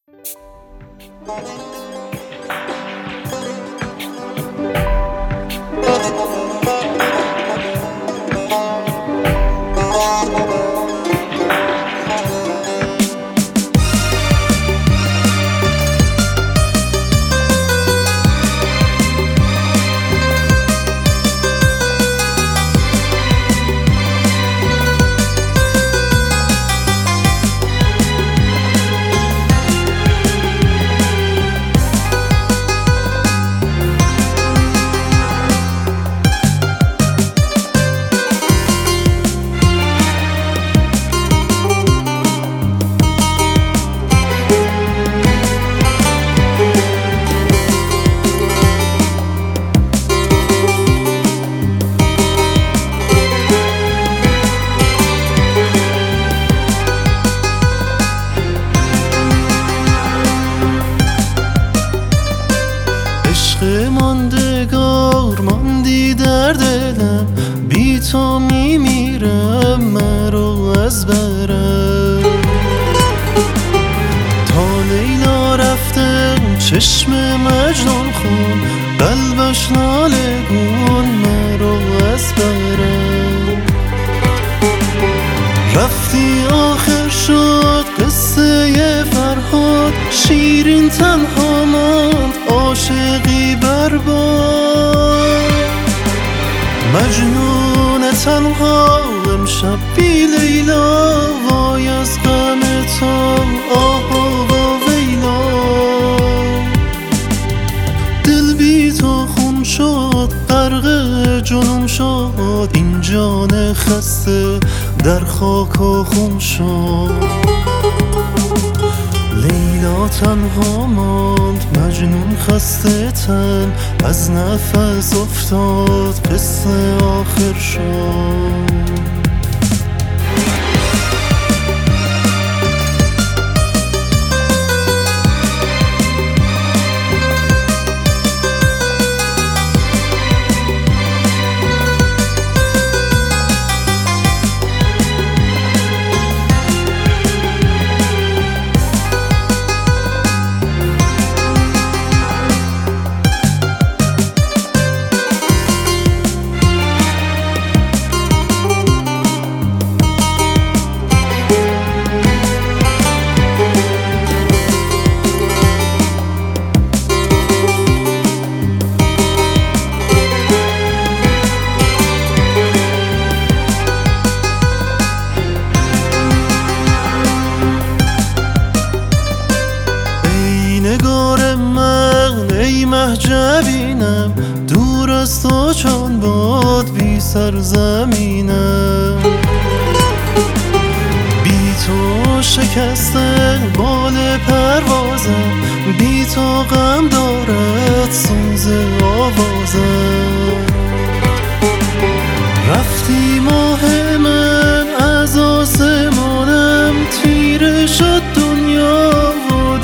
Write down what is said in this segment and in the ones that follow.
ماندگار ماندی در دلم، بی تو میمیرم مرا از برم. تا لیلا رفته چشم مجنون خون، قلبش ناله گون مرا از برم. رفتی آخر شد قصه فرهاد، شیرین تنها ماند عاشقی برباد. مجنون تنها امشب بی لیلا، وای از غم تو آه و ویلا. دل بی تو خون شد غرق جنون شد، این جان خسته در خاک و خون شد. لیلا تنها ماند مجنون خسته تن، از نفس افتاد قصه آخر شد. نگار من ای مهجبینم، دور از تو چون باد بی سرزمینم. بی تو شکسته بال پروازم، بی تو غم دارد سوز آوازم. رفتی ماه من از آسمانم، تیره شد دنیا و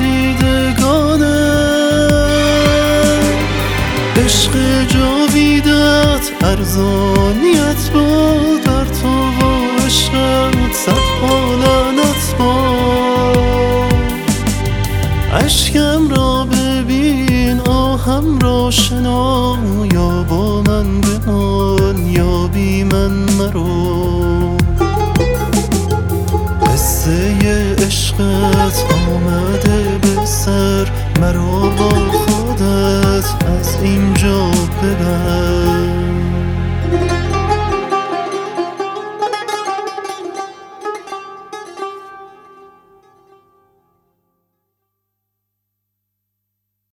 عشق جاویدت ارزانیت بود، در تو و عشقت صد حالانت بود. عشقم را ببین آهم را شنا، یا با من بمان یا بی من مرو. قصه عشقت آمده به سر، مرا با خودت از اینجا ببر.